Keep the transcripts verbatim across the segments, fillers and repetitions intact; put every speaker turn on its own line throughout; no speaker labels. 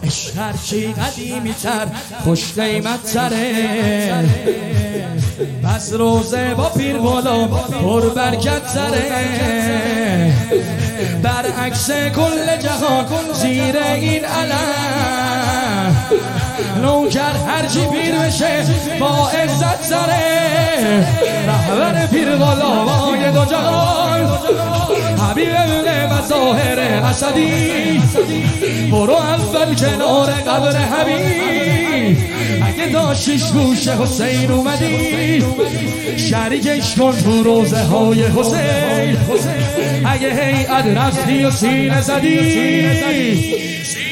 عشق هرچی قدیمی تر خوش قیمت تره، پس روزه با پیر غلام پر برکت تره، برعکس کل جهان زیر این علم نوکر هرچی پیر بشه با عزت تره، رهبر پیر غلامای دو جهان حبیب ابن مظاهر اسدی، برو اول کنار قبر حبیب، اگه داشتیش گوش حسین اومدی شریکش کن تو روزه های حسین، اگه هیئت رفتی و سینه زدی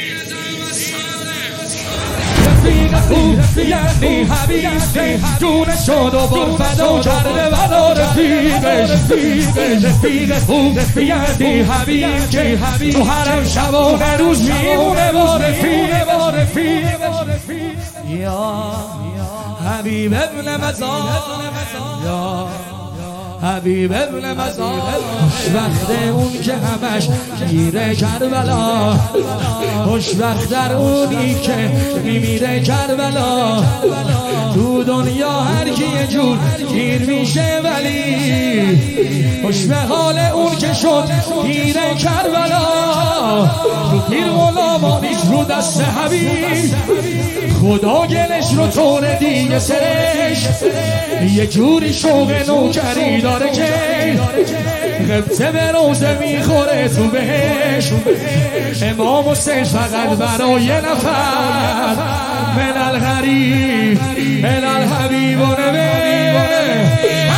رفیق خوب یعنی حبیب جونش شد و بر فدا کرده ولا رفیقش، رفیق خوب یعنی حبیب که تو حرم شبانه روز میمونه با رفیق، یا حبیب ابن مظاهر، یا حبیب ابن مظاهر، خوشبخت اون که همش میره کربلا، خوشبخت در اونی که میمیره کربلا، تو دنیا هر کی یه جور گیر میشه ولی خوش به حال اون که شد پیر کربلا، تو پیر غلامانیش رو دست حبیب، خدا گلش رو طور دیگه سرش، یه جوری شوق نوکری داره که غبطه به روزه میخوره تو بهش، امام حسین فقط برای نفر من الغریب من الحبیب و نبیبونه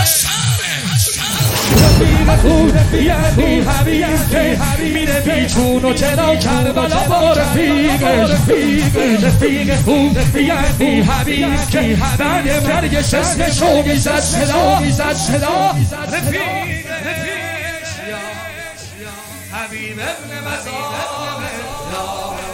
رفیق خوب یعنی حبیب که میره بیچون و چرا کربلا با رفیقش، رفیق خوب یعنی حبیب که بعد مرگش اسمشو میزد صدا، رفیق حبیب ابن مظاهر.